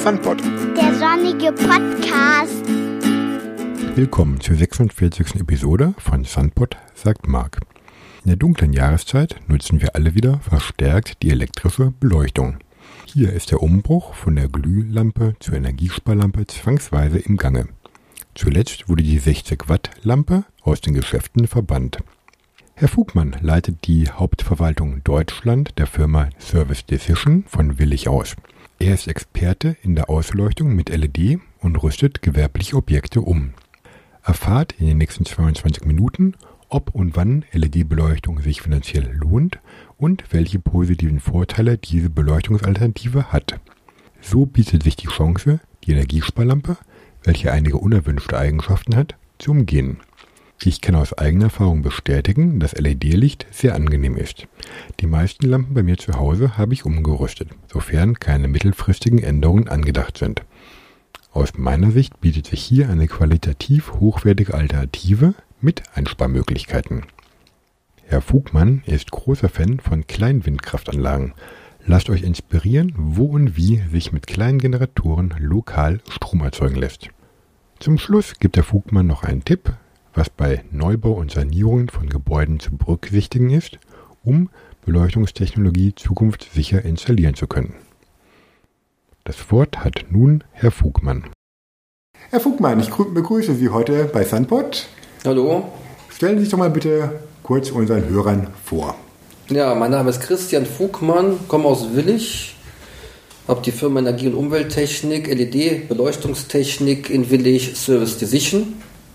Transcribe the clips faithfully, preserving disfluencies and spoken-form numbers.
Sunpod. Der sonnige Podcast. Willkommen zur sechsundvierzigsten Episode von Sunpod, sagt Marc. In der dunklen Jahreszeit nutzen wir alle wieder verstärkt die elektrische Beleuchtung. Hier ist der Umbruch von der Glühlampe zur Energiesparlampe zwangsweise im Gange. Zuletzt wurde die sechzig Watt Lampe aus den Geschäften verbannt. Herr Fugmann leitet die Hauptverwaltung Deutschland der Firma Service Decision von Willich aus. Er ist Experte in der Ausleuchtung mit L E D und rüstet gewerbliche Objekte um. Erfahrt in den nächsten zweiundzwanzig Minuten, ob und wann L E D-Beleuchtung sich finanziell lohnt und welche positiven Vorteile diese Beleuchtungsalternative hat. So bietet sich die Chance, die Energiesparlampe, welche einige unerwünschte Eigenschaften hat, zu umgehen. Ich kann aus eigener Erfahrung bestätigen, dass L E D-Licht sehr angenehm ist. Die meisten Lampen bei mir zu Hause habe ich umgerüstet, sofern keine mittelfristigen Änderungen angedacht sind. Aus meiner Sicht bietet sich hier eine qualitativ hochwertige Alternative mit Einsparmöglichkeiten. Herr Fugmann ist großer Fan von Kleinwindkraftanlagen. Lasst euch inspirieren, wo und wie sich mit kleinen Generatoren lokal Strom erzeugen lässt. Zum Schluss gibt der Fugmann noch einen Tipp, was bei Neubau und Sanierungen von Gebäuden zu berücksichtigen ist, um Beleuchtungstechnologie zukunftssicher installieren zu können. Das Wort hat nun Herr Fugmann. Herr Fugmann, ich begrüße Sie heute bei Sunpod. Hallo. Stellen Sie sich doch mal bitte kurz unseren Hörern vor. Ja, mein Name ist Christian Fugmann, komme aus Willich, habe die Firma Energie- und Umwelttechnik, L E D-Beleuchtungstechnik in Willich, Service Decision.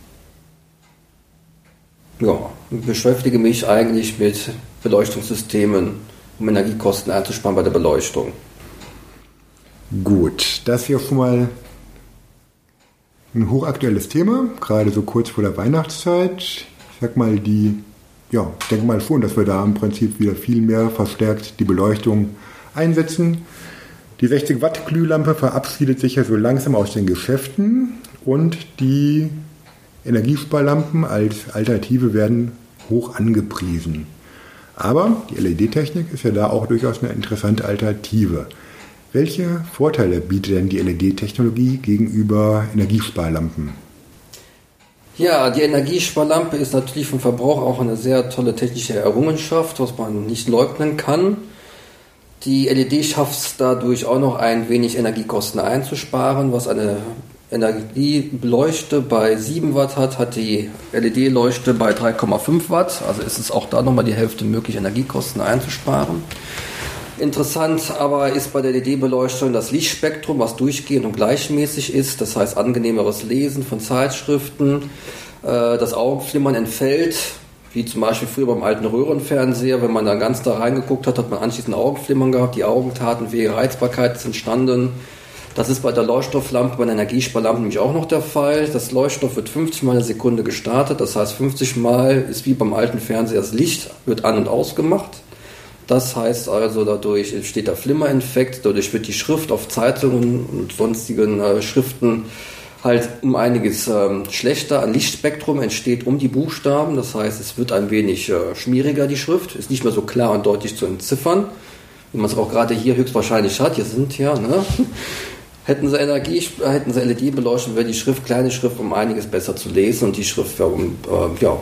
Ja, beschäftige mich eigentlich mit Beleuchtungssystemen, um Energiekosten einzusparen bei der Beleuchtung. Gut, das ist ja schon mal ein hochaktuelles Thema, gerade so kurz vor der Weihnachtszeit. Ich sag mal, die, ja, ich denke mal schon, dass wir da im Prinzip wieder viel mehr verstärkt die Beleuchtung einsetzen. Die sechzig Watt Glühlampe verabschiedet sich ja so langsam aus den Geschäften und die Energiesparlampen als Alternative werden hoch angepriesen. Aber die L E D-Technik ist ja da auch durchaus eine interessante Alternative. Welche Vorteile bietet denn die L E D-Technologie gegenüber Energiesparlampen? Ja, die Energiesparlampe ist natürlich vom Verbrauch auch eine sehr tolle technische Errungenschaft, was man nicht leugnen kann. Die L E D schafft es dadurch auch noch ein wenig Energiekosten einzusparen, was eine Energieleuchte bei sieben Watt hat, hat die L E D-Leuchte bei drei Komma fünf Watt. Also ist es auch da nochmal die Hälfte möglich, Energiekosten einzusparen. Interessant aber ist bei der L E D-Beleuchtung das Lichtspektrum, was durchgehend und gleichmäßig ist. Das heißt angenehmeres Lesen von Zeitschriften. Das Augenflimmern entfällt, wie zum Beispiel früher beim alten Röhrenfernseher. Wenn man dann ganz da reingeguckt hat, hat man anschließend Augenflimmern gehabt. Die Augen taten weh, Reizbarkeit ist entstanden. Das ist bei der Leuchtstofflampe, bei der Energiesparlampe nämlich auch noch der Fall. Das Leuchtstoff wird fünfzig Mal eine Sekunde gestartet. Das heißt, fünfzig Mal ist wie beim alten Fernseher, das Licht wird an- und ausgemacht. Das heißt also, dadurch entsteht der Flimmereffekt. Dadurch wird die Schrift auf Zeitungen und sonstigen äh, Schriften halt um einiges äh, schlechter. Ein Lichtspektrum entsteht um die Buchstaben. Das heißt, es wird ein wenig äh, schmieriger, die Schrift. Ist nicht mehr so klar und deutlich zu entziffern, wie man es auch gerade hier höchstwahrscheinlich hat. Hier sind ja, ne? Hätten sie Energie, hätten sie L E D beleuchtet, wäre die Schrift, kleine Schrift, um einiges besser zu lesen und die Schrift wäre um, äh, ja,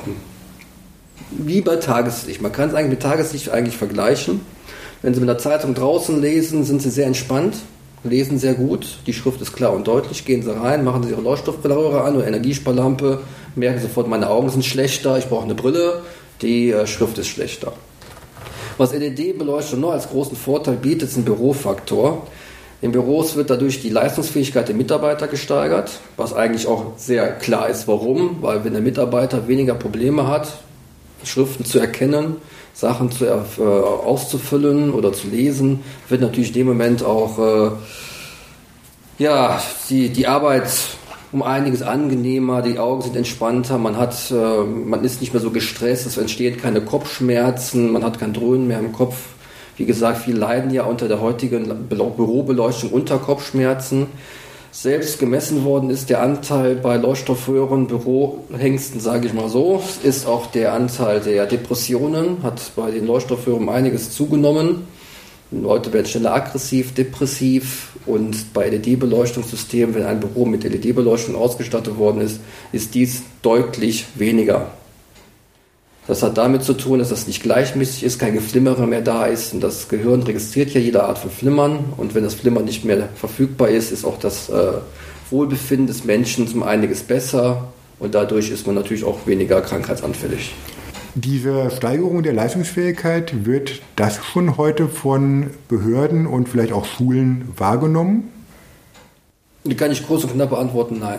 wie bei Tageslicht. Man kann es eigentlich mit Tageslicht eigentlich vergleichen. Wenn Sie mit der Zeitung draußen lesen, sind Sie sehr entspannt, lesen sehr gut, die Schrift ist klar und deutlich, gehen Sie rein, machen Sie Ihre Leuchtstoffröhre an oder Energiesparlampe, merken sofort, meine Augen sind schlechter, ich brauche eine Brille, die äh, Schrift ist schlechter. Was L E D-Beleuchtung noch als großen Vorteil bietet, ist ein Bürofaktor. In Büros wird dadurch die Leistungsfähigkeit der Mitarbeiter gesteigert, was eigentlich auch sehr klar ist. Warum? Weil wenn der Mitarbeiter weniger Probleme hat, Schriften zu erkennen, Sachen zu, äh, auszufüllen oder zu lesen, wird natürlich in dem Moment auch äh, ja, die, die Arbeit um einiges angenehmer, die Augen sind entspannter, man, hat, äh, man ist nicht mehr so gestresst, es entstehen keine Kopfschmerzen, man hat kein Dröhnen mehr im Kopf. Wie gesagt, viele leiden ja unter der heutigen Bürobeleuchtung unter Kopfschmerzen. Selbst gemessen worden ist der Anteil bei Leuchtstoffröhren, Bürohengsten, sage ich mal so, ist auch der Anteil der Depressionen, hat bei den Leuchtstoffröhren einiges zugenommen. Leute werden schneller aggressiv, depressiv und bei L E D-Beleuchtungssystemen, wenn ein Büro mit L E D-Beleuchtung ausgestattet worden ist, ist dies deutlich weniger. Das hat damit zu tun, dass das nicht gleichmäßig ist, kein Geflimmere mehr da ist und das Gehirn registriert ja jede Art von Flimmern und wenn das Flimmern nicht mehr verfügbar ist, ist auch das äh, Wohlbefinden des Menschen um einiges besser und dadurch ist man natürlich auch weniger krankheitsanfällig. Diese Steigerung der Leistungsfähigkeit, wird das schon heute von Behörden und vielleicht auch Schulen wahrgenommen? Die kann ich kurz und knapp beantworten, nein.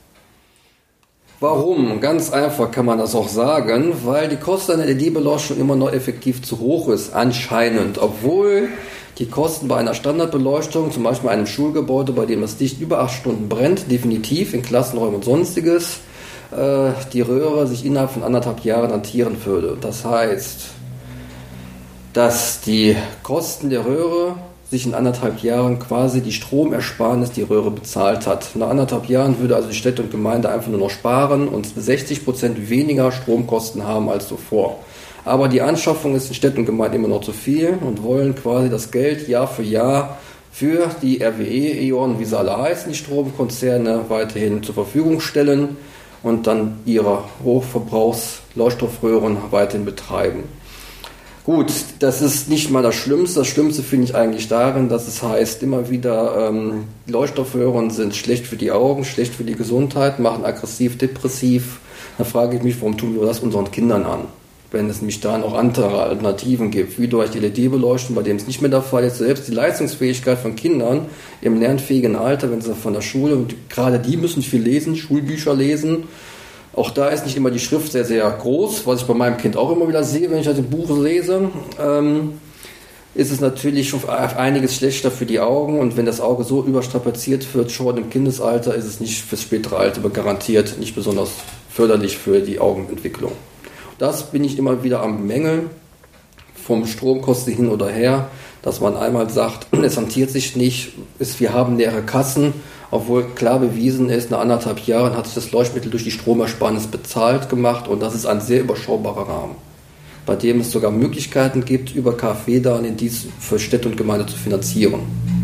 Warum? Ganz einfach kann man das auch sagen, weil die Kosten einer L E D-Beleuchtung immer noch effektiv zu hoch ist, anscheinend. Obwohl die Kosten bei einer Standardbeleuchtung, zum Beispiel einem Schulgebäude, bei dem das Licht über acht Stunden brennt, definitiv in Klassenräumen und sonstiges, äh, die Röhre sich innerhalb von anderthalb Jahren rentieren würde. Das heißt, dass die Kosten der Röhre sich in anderthalb Jahren quasi die Stromersparnis die Röhre bezahlt hat. Nach anderthalb Jahren würde also die Städte und Gemeinde einfach nur noch sparen und sechzig Prozent weniger Stromkosten haben als zuvor. Aber die Anschaffung ist in Städten und Gemeinden immer noch zu viel und wollen quasi das Geld Jahr für Jahr für die R W E, E ON, wie sie alle heißen, die Stromkonzerne weiterhin zur Verfügung stellen und dann ihre Hochverbrauchs-Leuchtstoffröhren weiterhin betreiben. Gut, das ist nicht mal das Schlimmste. Das Schlimmste finde ich eigentlich darin, dass es heißt, immer wieder, ähm, Leuchtstoffröhren sind schlecht für die Augen, schlecht für die Gesundheit, machen aggressiv, depressiv. Da frage ich mich, warum tun wir das unseren Kindern an? Wenn es nämlich da noch andere Alternativen gibt, wie durch die L E D-Beleuchtung, bei dem es nicht mehr der Fall ist. Selbst die Leistungsfähigkeit von Kindern im lernfähigen Alter, wenn sie von der Schule, und gerade die müssen viel lesen, Schulbücher lesen. Auch da ist nicht immer die Schrift sehr, sehr groß, was ich bei meinem Kind auch immer wieder sehe, wenn ich das Buch lese. Ähm, ist es natürlich schon einiges schlechter für die Augen und wenn das Auge so überstrapaziert wird, schon im Kindesalter, ist es nicht fürs spätere Alter, aber garantiert nicht besonders förderlich für die Augenentwicklung. Das bin ich immer wieder am Bemängeln, vom Stromkosten hin oder her, dass man einmal sagt, es rentiert sich nicht, ist, wir haben leere Kassen, obwohl klar bewiesen ist, nach anderthalb Jahren hat sich das Leuchtmittel durch die Stromersparnis bezahlt gemacht und das ist ein sehr überschaubarer Rahmen, bei dem es sogar Möglichkeiten gibt, über KfW-Darlehen dies für Städte und Gemeinde zu finanzieren.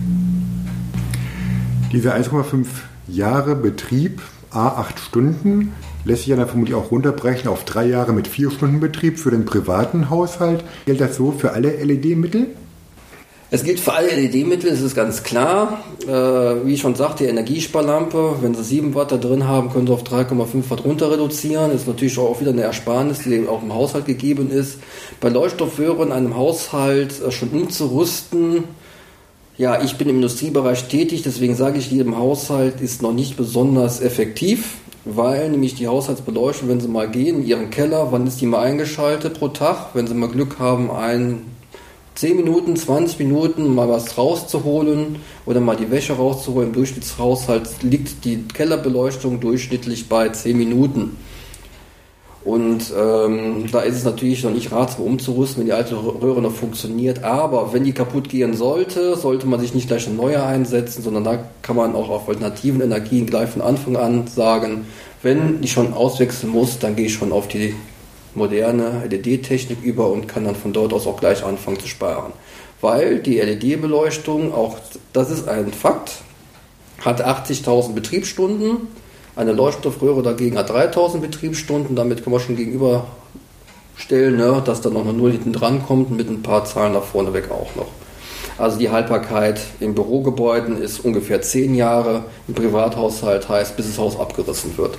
Diese eins Komma fünf Jahre Betrieb, a acht Stunden, lässt sich ja dann vermutlich auch runterbrechen auf drei Jahre mit vier Stunden Betrieb für den privaten Haushalt. Gilt das so für alle L E D-Mittel? Es gilt für alle L E D-Mittel, es ist ganz klar. Äh, wie ich schon sagte, die Energiesparlampe, wenn Sie sieben Watt da drin haben, können Sie auf drei Komma fünf Watt runter reduzieren. Das ist natürlich auch wieder eine Ersparnis, die auch im Haushalt gegeben ist. Bei Leuchtstoffröhren in einem Haushalt äh, schon umzurüsten, ja, ich bin im Industriebereich tätig, deswegen sage ich, jedem Haushalt ist noch nicht besonders effektiv, weil nämlich die Haushaltsbeleuchtung, wenn Sie mal gehen in Ihren Keller, wann ist die mal eingeschaltet pro Tag? Wenn Sie mal Glück haben, ein zehn Minuten, zwanzig Minuten mal was rauszuholen oder mal die Wäsche rauszuholen. Im Durchschnittshaushalt liegt die Kellerbeleuchtung durchschnittlich bei zehn Minuten. Und ähm, da ist es natürlich noch nicht ratsam umzurüsten, wenn die alte Röhre noch funktioniert. Aber wenn die kaputt gehen sollte, sollte man sich nicht gleich eine neue einsetzen, sondern da kann man auch auf alternativen Energien gleich von Anfang an sagen, wenn ich schon auswechseln muss, dann gehe ich schon auf die moderne L E D-Technik über und kann dann von dort aus auch gleich anfangen zu sparen. Weil die L E D-Beleuchtung, auch das ist ein Fakt, hat achtzigtausend Betriebsstunden, eine Leuchtstoffröhre dagegen hat dreitausend Betriebsstunden, damit kann man schon gegenüberstellen, ne, dass da noch eine Null hinten dran kommt und mit ein paar Zahlen nach vorne weg auch noch. Also die Haltbarkeit in Bürogebäuden ist ungefähr zehn Jahre, im Privathaushalt heißt, bis das Haus abgerissen wird.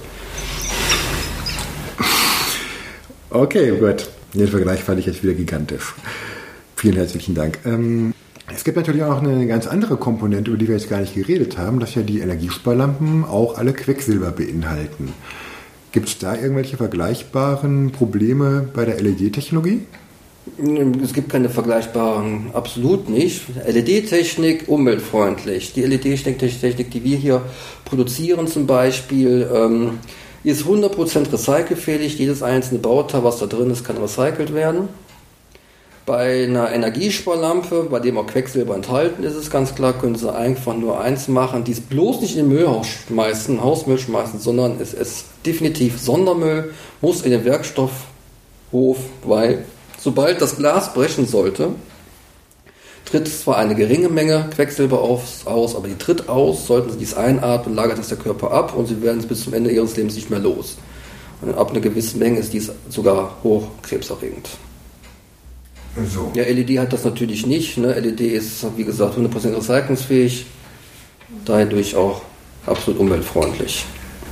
Okay, gut. Den Vergleich fand ich jetzt wieder gigantisch. Vielen herzlichen Dank. Ähm, es gibt natürlich auch noch eine ganz andere Komponente, über die wir jetzt gar nicht geredet haben, dass ja die Energiesparlampen auch alle Quecksilber beinhalten. Gibt es da irgendwelche vergleichbaren Probleme bei der L E D-Technologie? Es gibt keine vergleichbaren, absolut nicht. L E D-Technik, umweltfreundlich. Die L E D-Technik, die wir hier produzieren zum Beispiel, ähm, ist hundert Prozent recycelfähig. Jedes einzelne Bauteil, was da drin ist, kann recycelt werden. Bei einer Energiesparlampe, bei dem auch Quecksilber enthalten ist, ist ganz klar, können Sie einfach nur eins machen, dies bloß nicht in den Müll schmeißen, Hausmüll schmeißen, sondern es ist definitiv Sondermüll, muss in den Werkstoffhof, weil sobald das Glas brechen sollte, tritt zwar eine geringe Menge Quecksilber aus, aus, aber die tritt aus, sollten Sie dies einatmen, lagert das der Körper ab und Sie werden es bis zum Ende Ihres Lebens nicht mehr los. Und ab einer gewissen Menge ist dies sogar hochkrebserregend. So. Ja, L E D hat das natürlich nicht. Ne? L E D ist, wie gesagt, hundert Prozent recyclungsfähig, dadurch auch absolut umweltfreundlich.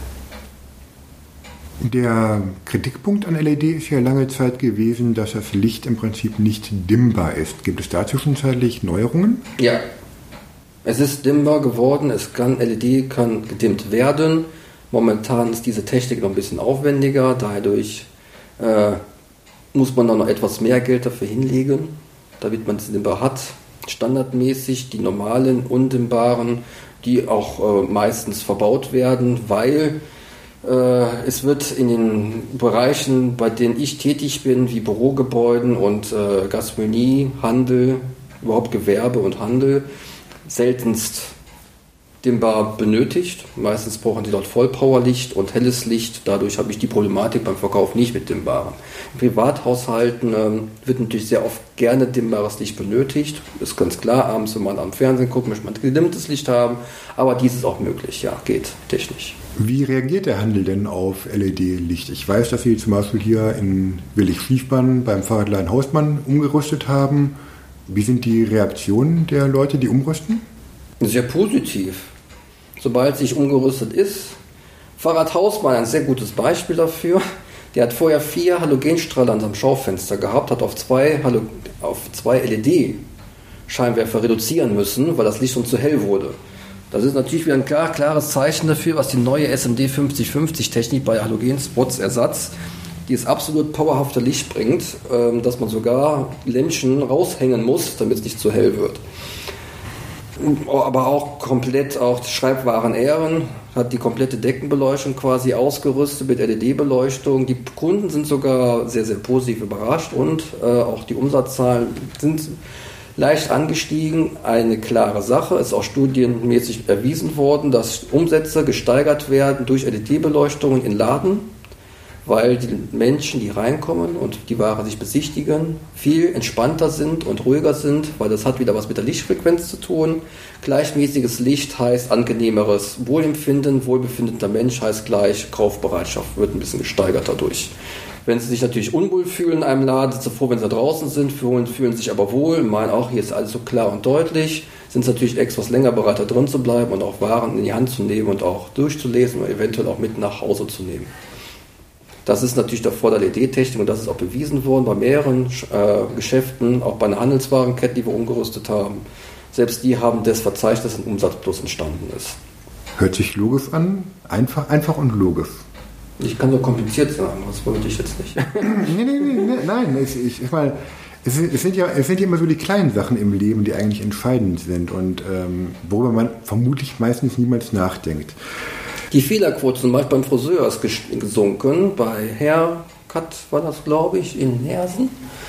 Der Kritikpunkt an L E D ist ja lange Zeit gewesen, dass das Licht im Prinzip nicht dimmbar ist. Gibt es da zwischenzeitlich Neuerungen? Ja, es ist dimmbar geworden. Es kann, L E D kann gedimmt werden. Momentan ist diese Technik noch ein bisschen aufwendiger. Dadurch äh, muss man noch etwas mehr Geld dafür hinlegen, damit man es dimmbar hat. Standardmäßig die normalen, undimmbaren, die auch äh, meistens verbaut werden, weil es wird in den Bereichen, bei denen ich tätig bin, wie Bürogebäuden und äh, Gastronomie, Handel, überhaupt Gewerbe und Handel, seltenst dimmbar benötigt. Meistens brauchen die dort Vollpowerlicht und helles Licht. Dadurch habe ich die Problematik beim Verkauf nicht mit dimmbaren. In Privathaushalten ähm, wird natürlich sehr oft gerne dimmbares Licht benötigt. Ist ganz klar, abends, wenn man am Fernsehen guckt, möchte man gedimmtes Licht haben. Aber dies ist auch möglich, ja, geht technisch. Wie reagiert der Handel denn auf L E D-Licht? Ich weiß, dass Sie zum Beispiel hier in Willig-Schiefbahn beim Fahrradladen Hausmann umgerüstet haben. Wie sind die Reaktionen der Leute, die umrüsten? Sehr positiv. Sobald sich umgerüstet ist. Fahrrad Hausmann, ein sehr gutes Beispiel dafür. Der hat vorher vier Halogenstrahler an seinem Schaufenster gehabt, hat auf zwei, Halo- auf zwei L E D-Scheinwerfer reduzieren müssen, weil das Licht schon zu hell wurde. Das ist natürlich wieder ein klar, klares Zeichen dafür, was die neue S M D fünfzig fünfzig Technik bei Halogenspots-Ersatz, die es absolut powerhafte Licht bringt, dass man sogar Lämpchen raushängen muss, damit es nicht zu hell wird. Aber auch komplett auch Schreibwaren Ehren hat die komplette Deckenbeleuchtung quasi ausgerüstet mit L E D-Beleuchtung. Die Kunden sind sogar sehr, sehr positiv überrascht und äh, auch die Umsatzzahlen sind leicht angestiegen. Eine klare Sache, ist auch studienmäßig erwiesen worden, dass Umsätze gesteigert werden durch L E D-Beleuchtungen in Laden, weil die Menschen, die reinkommen und die Ware sich besichtigen, viel entspannter sind und ruhiger sind, weil das hat wieder was mit der Lichtfrequenz zu tun. Gleichmäßiges Licht heißt angenehmeres Wohlempfinden, Wohlbefinden der Mensch heißt gleich Kaufbereitschaft, wird ein bisschen gesteigert dadurch. Wenn sie sich natürlich unwohl fühlen in einem Laden, sind sie froh, wenn sie draußen sind, fühlen, fühlen sich aber wohl, meinen auch, hier ist alles so klar und deutlich, sind sie natürlich etwas länger bereit, da drin zu bleiben und auch Waren in die Hand zu nehmen und auch durchzulesen oder eventuell auch mit nach Hause zu nehmen. Das ist natürlich der Vorteil der L E D-Technik und das ist auch bewiesen worden bei mehreren äh, Geschäften, auch bei einer Handelswarenkette, die wir umgerüstet haben. Selbst die haben das verzeichnet, dass ein Umsatzplus entstanden ist. Hört sich logisch an, einfach, einfach und logisch. Ich kann so kompliziert sagen, das wollte ich jetzt nicht. nee, nee, nee, nee, nein, ich, ich, ich meine, es, es, sind ja, es sind ja immer so die kleinen Sachen im Leben, die eigentlich entscheidend sind und ähm, worüber man vermutlich meistens niemals nachdenkt. Die Fehlerquote zum Beispiel beim Friseur ist gesunken. Bei Haircut war das, glaube ich, in Nersen.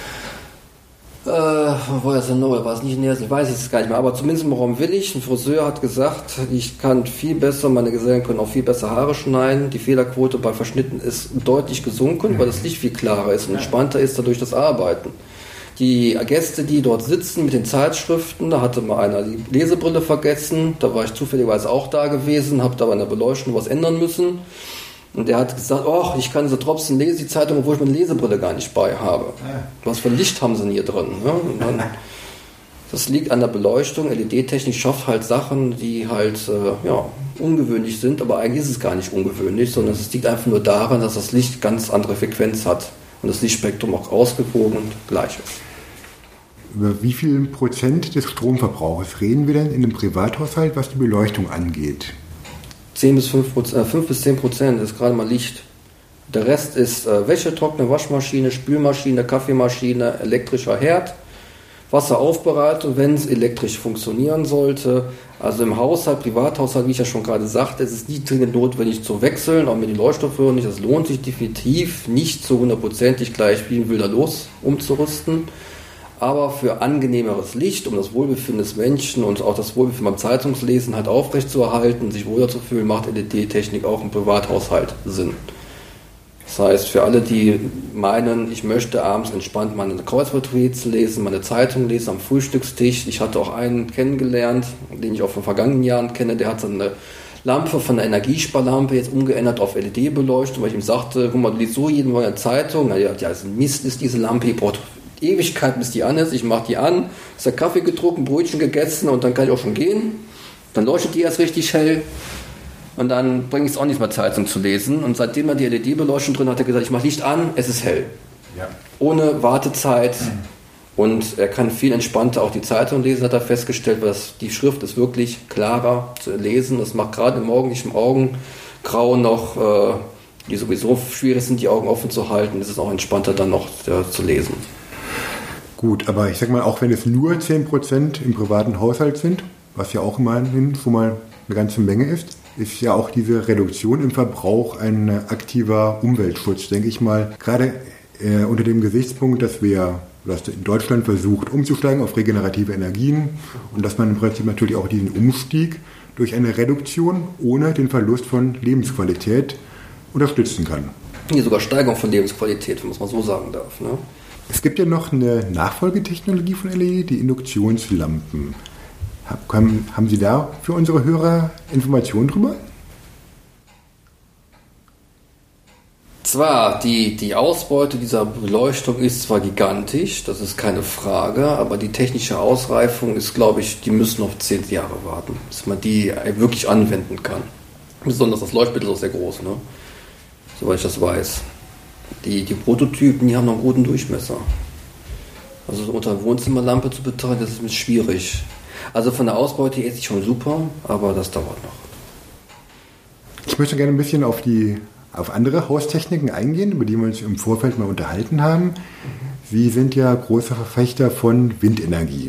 Äh, wo war das denn noch? War es nicht in Nersen? Ich weiß es gar nicht mehr. Aber zumindest im Raum Willig. Ein Friseur hat gesagt, ich kann viel besser, meine Gesellen können auch viel besser Haare schneiden. Die Fehlerquote bei Verschnitten ist deutlich gesunken, weil das Licht viel klarer ist und entspannter ist dadurch das Arbeiten. Die Gäste, die dort sitzen mit den Zeitschriften, da hatte mal einer die Lesebrille vergessen, da war ich zufälligerweise auch da gewesen, habe da bei der Beleuchtung was ändern müssen und der hat gesagt, oh, ich kann so trotzdem lesen, die Zeitung, obwohl ich meine Lesebrille gar nicht bei habe. Was für Licht haben sie denn hier drin? Ne? Und dann, das liegt an der Beleuchtung, L E D-Technik schafft halt Sachen, die halt äh, ja, ungewöhnlich sind, aber eigentlich ist es gar nicht ungewöhnlich, sondern es liegt einfach nur daran, dass das Licht ganz andere Frequenz hat. Und das Lichtspektrum auch ausgewogen und gleich ist. Über wie viel Prozent des Stromverbrauchs reden wir denn in einem Privathaushalt, was die Beleuchtung angeht? zehn bis fünf Prozent, äh, fünf bis zehn Prozent ist gerade mal Licht. Der Rest ist äh, Wäschetrockner, Waschmaschine, Spülmaschine, Kaffeemaschine, elektrischer Herd, Wasseraufbereitung, wenn es elektrisch funktionieren sollte. Also im Haushalt, Privathaushalt, wie ich ja schon gerade sagte, es ist nie dringend notwendig zu wechseln, auch mit den Leuchtstoffröhren nicht. Es lohnt sich definitiv nicht so hundertprozentig gleich wie wilder los umzurüsten. Aber für angenehmeres Licht, um das Wohlbefinden des Menschen und auch das Wohlbefinden beim Zeitungslesen halt aufrechtzuerhalten, sich wohler zu fühlen, macht L E D-Technik auch im Privathaushalt Sinn. Das heißt, für alle, die meinen, ich möchte abends entspannt meine Kreuzworträtsel lesen, meine Zeitung lesen am Frühstückstisch. Ich hatte auch einen kennengelernt, den ich auch von vergangenen Jahren kenne, der hat so eine Lampe von einer Energiesparlampe jetzt umgeändert auf L E D-Beleuchtung, weil ich ihm sagte, guck mal, du liest so jeden Morgen eine Zeitung. Na ja, ja, ist ein Mist ist diese Lampe, die braucht Ewigkeit, bis die an ist. Ich mache die an, ist der Kaffee getrunken, Brötchen gegessen und dann kann ich auch schon gehen. Dann leuchtet die erst richtig hell. Und dann bringe ich es auch nicht mehr Zeitung zu lesen. Und seitdem er die L E D-Beleuchtung drin hat, hat er gesagt, ich mache Licht an, es ist hell. Ja. Ohne Wartezeit. Mhm. Und er kann viel entspannter auch die Zeitung lesen, hat er festgestellt, weil das, die Schrift ist wirklich klarer zu lesen. Das macht gerade im morgendlichen Augengrau noch, äh, die sowieso schwierig sind, die Augen offen zu halten, ist es auch entspannter dann noch äh, zu lesen. Gut, aber ich sag mal, auch wenn es nur zehn Prozent im privaten Haushalt sind, was ja auch immerhin schon mal eine ganze Menge ist, ist ja auch diese Reduktion im Verbrauch ein aktiver Umweltschutz, denke ich mal. Gerade äh, unter dem Gesichtspunkt, dass wir, dass in Deutschland versucht umzusteigen auf regenerative Energien und dass man im Prinzip natürlich auch diesen Umstieg durch eine Reduktion ohne den Verlust von Lebensqualität unterstützen kann. Hier sogar Steigerung von Lebensqualität, wenn man es mal so sagen darf. Ne? Es gibt ja noch eine Nachfolgetechnologie von L E D, die Induktionslampen. Haben, haben Sie da für unsere Hörer Informationen drüber? Zwar, die, die Ausbeute dieser Beleuchtung ist zwar gigantisch, das ist keine Frage, aber die technische Ausreifung ist, glaube ich, die müssen noch zehn Jahre warten, bis man die wirklich anwenden kann. Besonders das Leuchtmittel ist auch sehr groß, ne? Soweit ich das weiß. Die, die Prototypen, die haben noch einen guten Durchmesser. Also unter einer Wohnzimmerlampe zu betreiben, das ist schwierig. Also von der Ausbeute ist es schon super, aber das dauert noch. Ich möchte gerne ein bisschen auf die auf andere Haustechniken eingehen, über die wir uns im Vorfeld mal unterhalten haben. Sie sind ja großer Verfechter von Windenergie.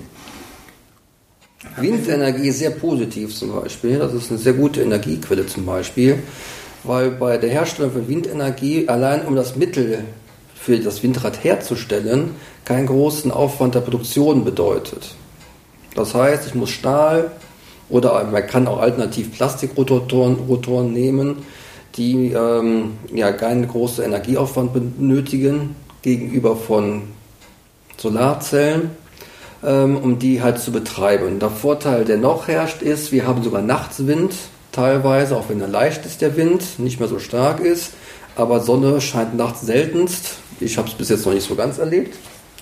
Windenergie ist sehr positiv zum Beispiel. Das ist eine sehr gute Energiequelle zum Beispiel, weil bei der Herstellung von Windenergie allein um das Mittel für das Windrad herzustellen keinen großen Aufwand der Produktion bedeutet. Das heißt, ich muss Stahl oder man kann auch alternativ Plastikrotoren Rotoren nehmen, die ähm, ja keinen großen Energieaufwand benötigen gegenüber von Solarzellen, ähm, um die halt zu betreiben. Der Vorteil, der noch herrscht, ist, wir haben sogar Nachtswind teilweise, auch wenn er leicht ist, der Wind, nicht mehr so stark ist, aber Sonne scheint nachts seltenst. Ich habe es bis jetzt noch nicht so ganz erlebt.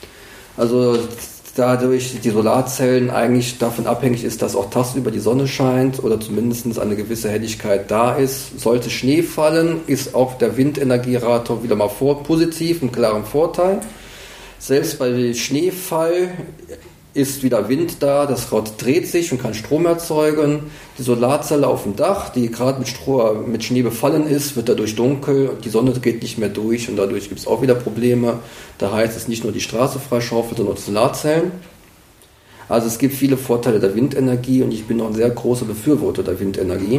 Also dadurch die Solarzellen eigentlich davon abhängig ist, dass auch tagsüber die Sonne scheint oder zumindest eine gewisse Helligkeit da ist. Sollte Schnee fallen, ist auch der Windenergierator wieder mal vor, positiv, einen klaren Vorteil. Selbst bei Schneefall ist wieder Wind da, das Rad dreht sich und kann Strom erzeugen. Die Solarzelle auf dem Dach, die gerade mit, mit Schnee befallen ist, wird dadurch dunkel, die Sonne geht nicht mehr durch und dadurch gibt es auch wieder Probleme. Da heißt es nicht nur die Straße freischaufelt, sondern auch die Solarzellen. Also es gibt viele Vorteile der Windenergie und ich bin auch ein sehr großer Befürworter der Windenergie.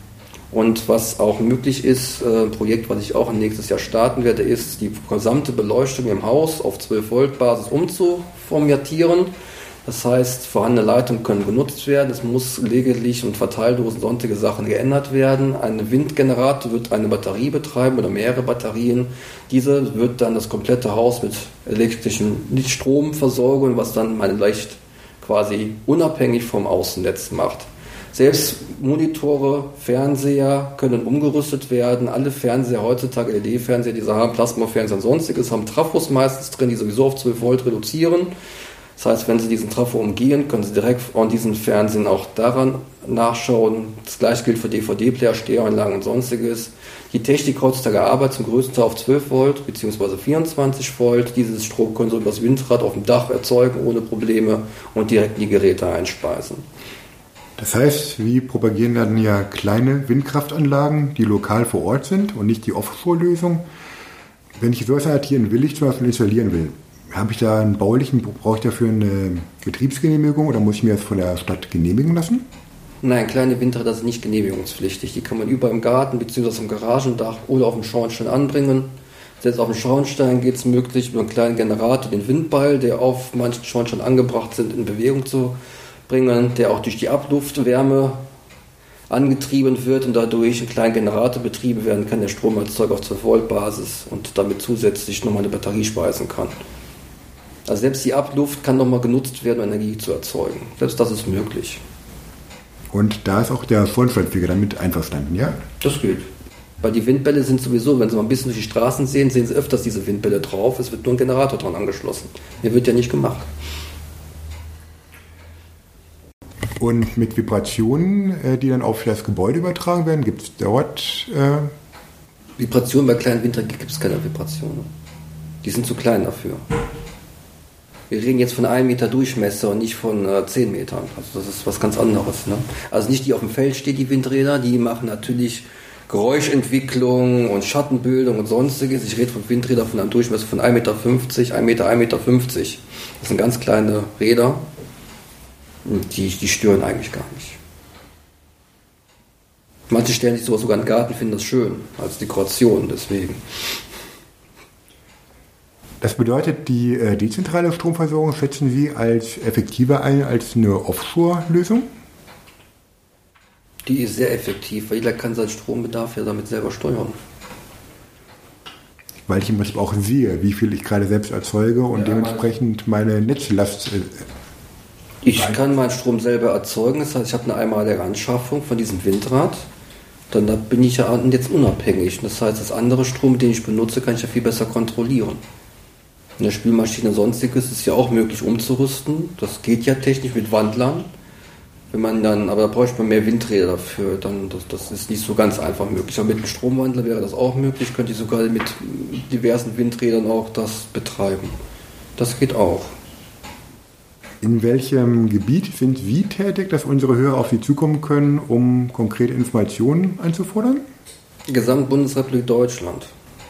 Und was auch möglich ist, ein Projekt, was ich auch nächstes Jahr starten werde, ist, die gesamte Beleuchtung im Haus auf zwölf Volt Basis umzuformatieren. Das heißt, vorhandene Leitungen können genutzt werden, es muss lediglich und Verteildosen, sonstige Sachen geändert werden. Ein Windgenerator wird eine Batterie betreiben oder mehrere Batterien. Diese wird dann das komplette Haus mit elektrischem Strom versorgen, was dann meine Licht quasi unabhängig vom Außennetz macht. Selbst Monitore, Fernseher können umgerüstet werden. Alle Fernseher heutzutage, L E D-Fernseher, die sie haben, Plasmafernseher und sonstiges, haben Trafos meistens drin, die sowieso auf zwölf Volt reduzieren. Das heißt, wenn Sie diesen Trafo umgehen, können Sie direkt an diesen Fernsehen auch daran nachschauen. Das gleiche gilt für D V D-Player, Stereoanlagen und sonstiges. Die Technik heutzutage arbeitet zum größten Teil auf zwölf Volt bzw. vierundzwanzig Volt. Dieses Strom können Sie über das Windrad auf dem Dach erzeugen ohne Probleme und direkt in die Geräte einspeisen. Das heißt, wir propagieren dann ja kleine Windkraftanlagen, die lokal vor Ort sind und nicht die Offshore-Lösung. Wenn ich solche Alternativen will, ich zum Beispiel installieren will, habe ich da einen baulichen, brauche ich dafür eine Betriebsgenehmigung oder muss ich mir das von der Stadt genehmigen lassen? Nein, kleine Windräder sind nicht genehmigungspflichtig. Die kann man überall im Garten bzw. im Garagendach oder auf dem Schornstein anbringen. Selbst auf dem Schornstein geht es möglich, mit einem kleinen Generator den Windball, der auf manchen Schornsteinen angebracht sind, in Bewegung zu bringen, der auch durch die Abluftwärme angetrieben wird und dadurch ein kleiner Generator betrieben werden kann, der Strom erzeugt auf zwölf Volt Basis und damit zusätzlich nochmal eine Batterie speisen kann. Also selbst die Abluft kann nochmal genutzt werden, um Energie zu erzeugen. Selbst das ist möglich. Und da ist auch der Schornsteinfeger damit einverstanden, ja? Das geht. Weil die Windbälle sind sowieso, wenn Sie mal ein bisschen durch die Straßen sehen, sehen Sie öfters diese Windbälle drauf. Es wird nur ein Generator dran angeschlossen. Der wird ja nicht gemacht. Und mit Vibrationen, die dann auf das Gebäude übertragen werden, gibt es dort... Äh Vibrationen bei kleinen Windrädern gibt es keine Vibrationen. Die sind zu klein dafür. Wir reden jetzt von einem Meter Durchmesser und nicht von äh, zehn Metern. Also das ist was ganz anderes. Ne? Also nicht die auf dem Feld stehen, die Windräder, die machen natürlich Geräuschentwicklung und Schattenbildung und sonstiges. Ich rede von Windrädern von einem Durchmesser von ein Meter fünfzig, ein Meter, ein Meter fünfzig. Das sind ganz kleine Räder. Die, die stören eigentlich gar nicht. Manche stellen sich sowas sogar in den Garten, finden das schön, als Dekoration, deswegen. Das bedeutet, die äh, dezentrale Stromversorgung schätzen Sie als effektiver ein als eine Offshore-Lösung? Die ist sehr effektiv, weil jeder kann seinen Strombedarf ja damit selber steuern. Weil ich im Prinzip auch sehe, wie viel ich gerade selbst erzeuge und ja, dementsprechend meine Netzlast... Äh, ich kann meinen Strom selber erzeugen, das heißt, ich habe eine einmalige Anschaffung von diesem Windrad. Dann da bin ich ja jetzt unabhängig. Das heißt, das andere Strom, den ich benutze, kann ich ja viel besser kontrollieren. In der Spülmaschine und sonstiges ist es ja auch möglich umzurüsten. Das geht ja technisch mit Wandlern. Wenn man dann, aber da bräuchte man mehr Windräder dafür. Dann, das, das ist nicht so ganz einfach möglich. Aber mit einem Stromwandler wäre das auch möglich. Könnte ich sogar mit diversen Windrädern auch das betreiben. Das geht auch. In welchem Gebiet sind Sie tätig, dass unsere Hörer auf Sie zukommen können, um konkrete Informationen einzufordern? Gesamtbundesrepublik Deutschland.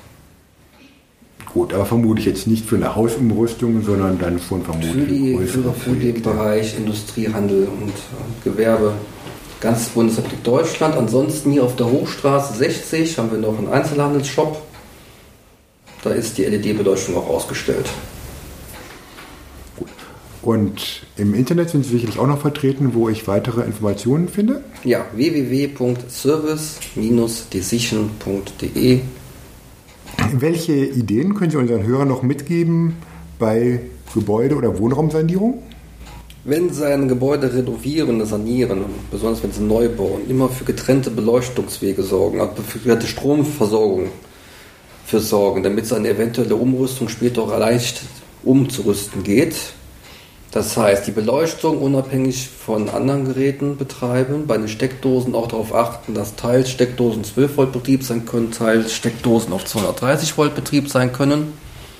Gut, aber vermute ich jetzt nicht für eine Hausumrüstung, sondern dann schon vermutlich für, die, für, für den Bereich Industrie, Handel und äh, Gewerbe. Ganzes Bundesrepublik Deutschland. Ansonsten hier auf der Hochstraße sechzig haben wir noch einen Einzelhandelsshop. Da ist die L E D-Beleuchtung auch ausgestellt. Gut. Und im Internet sind Sie sicherlich auch noch vertreten, wo ich weitere Informationen finde? Ja, w w w punkt service Bindestrich decision punkt d e. Welche Ideen können Sie unseren Hörern noch mitgeben bei Gebäude- oder Wohnraumsanierung? Wenn Sie ein Gebäude renovieren, sanieren, besonders wenn Sie neu bauen, immer für getrennte Beleuchtungswege sorgen, also für getrennte Stromversorgung für sorgen, damit es eine eventuelle Umrüstung später auch leicht umzurüsten geht. Das heißt, die Beleuchtung unabhängig von anderen Geräten betreiben, bei den Steckdosen auch darauf achten, dass teils Steckdosen zwölf Volt Betrieb sein können, teils Steckdosen auf zweihundertdreißig Volt Betrieb sein können.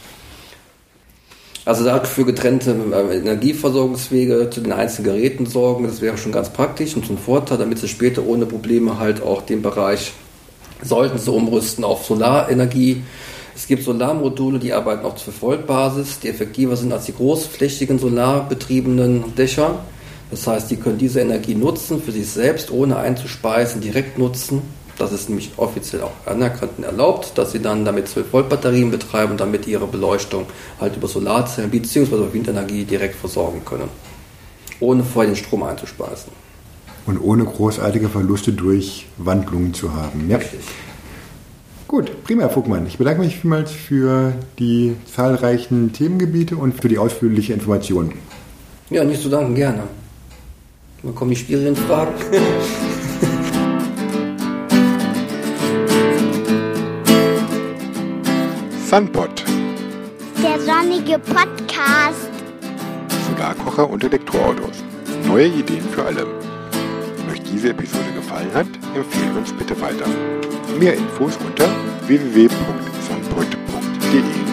Also dafür getrennte Energieversorgungswege zu den einzelnen Geräten sorgen, das wäre schon ganz praktisch und zum Vorteil, damit Sie später ohne Probleme halt auch den Bereich, sollten Sie umrüsten auf Solarenergie. Es gibt Solarmodule, die arbeiten auf zwölf Volt Basis, die effektiver sind als die großflächigen solarbetriebenen Dächer. Das heißt, die können diese Energie nutzen, für sich selbst, ohne einzuspeisen, direkt nutzen. Das ist nämlich offiziell auch anerkannt und erlaubt, dass sie dann damit zwölf Volt Batterien betreiben und damit ihre Beleuchtung halt über Solarzellen bzw. Windenergie direkt versorgen können, ohne vorher den Strom einzuspeisen. Und ohne großartige Verluste durch Wandlungen zu haben. Ja. Richtig. Gut, prima, Herr Vogtmann. Ich bedanke mich vielmals für die zahlreichen Themengebiete und für die ausführliche Information. Ja, nicht zu danken, gerne. Dann kommen die schwierigen Fragen. Sunpod. Der sonnige Podcast. Solarkocher und Elektroautos. Neue Ideen für alle. Wenn euch diese Episode gefallen hat, empfehlen uns bitte weiter. Mehr Infos unter w w w punkt sunpod punkt d e.